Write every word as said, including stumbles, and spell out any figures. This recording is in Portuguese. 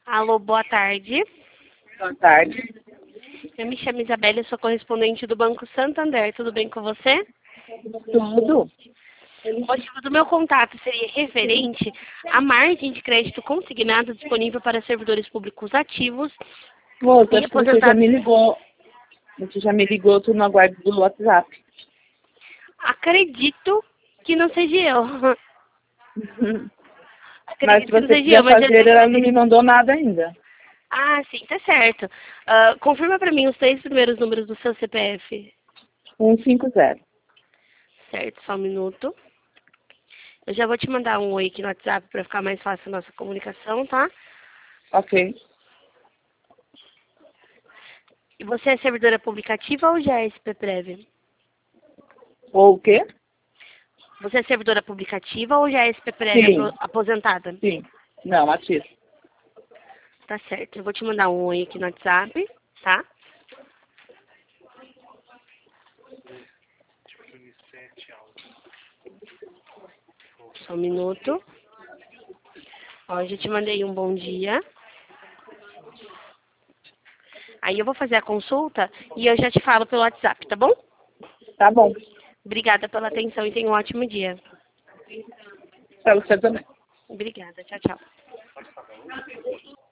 Alô, boa tarde. Boa tarde. Eu me chamo Isabela, eu sou correspondente do Banco Santander. Tudo bem com você? Tudo? O motivo do meu contato seria referente à margem de crédito consignada disponível para servidores públicos ativos Moça, e acho que você já aposentados. me ligou. Você já me ligou, tu no aguardo do WhatsApp. Acredito que não seja eu. Mas Acredito se que não você seja eu, quiser mas eu fazer, já ela não me escrevi. mandou nada ainda. Ah, sim, tá certo. Ah, confirma para mim os três primeiros números do seu C P F. um cinco zero. Certo, só um minuto. Eu já vou te mandar um oi aqui no WhatsApp para ficar mais fácil a nossa comunicação, tá? Ok. E você é servidora pública ativa ou já é S P Prev? Ou o quê? Você é servidora pública ativa ou já é S P Prev Sim, apro- aposentada? sim. Não, ativo. Tá certo. Eu vou te mandar um oi aqui no WhatsApp, tá? Só um minuto. Ó, eu já te mandei um bom dia. Aí eu vou fazer a consulta e eu já te falo pelo WhatsApp, tá bom? Tá bom. Obrigada pela atenção e tenha um ótimo dia. Pra você também. Obrigada. Tchau, tchau.